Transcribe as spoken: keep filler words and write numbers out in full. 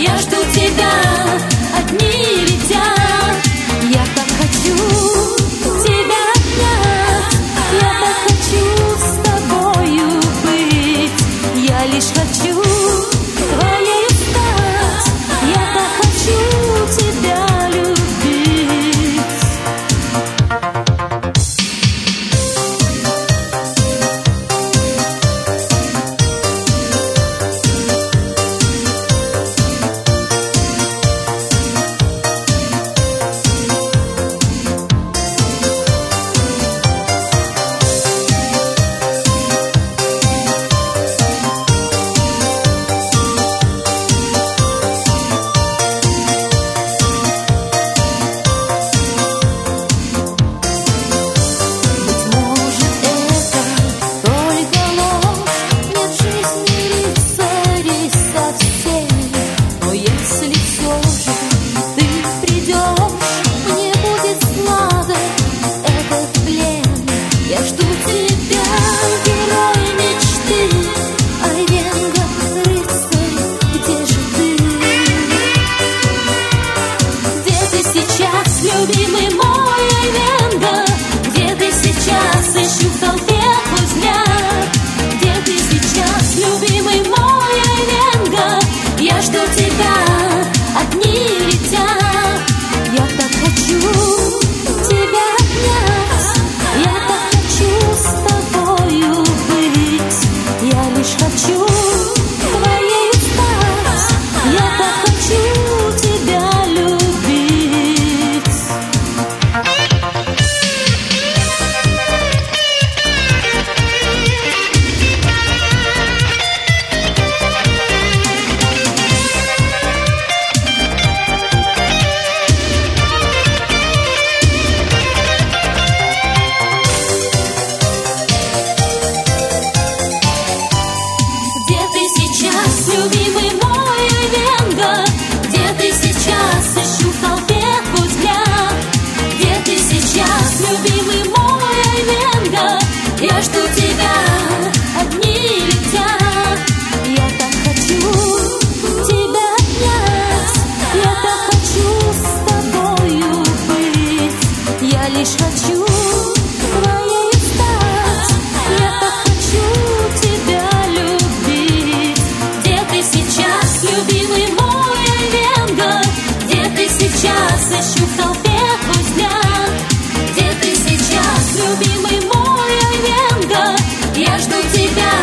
я жду тебя, одни летят. Я так хочу тебя обнять, я так хочу с тобою быть. Я лишь хочу твоей стать, я так хочу тебя любить. Любимый мой Айвенго, где ты сейчас? Ищу в толпе твой взгляд. Где ты сейчас, любимый мой Айвенго? Я жду тебя, одни летят. Я так хочу тебя обнять, я так хочу с тобою быть. Я лишь хочу твоей стать, я так хочу тебя любить. Любимый мой Айвенго, где ты сейчас? Ищу в толпе твой взгляд. Где ты сейчас, любимый мой Айвенго? Я жду тебя, одни летят. Я так хочу тебя обнять, я так хочу с тобою быть. Я лишь хочу твоей стать, я так хочу тебя любить. Сейчас, любимый мой Айвенго, где ты сейчас? Ищу в толпе твой взгляд. Где ты сейчас, любимый мой Айвенго? Я жду тебя.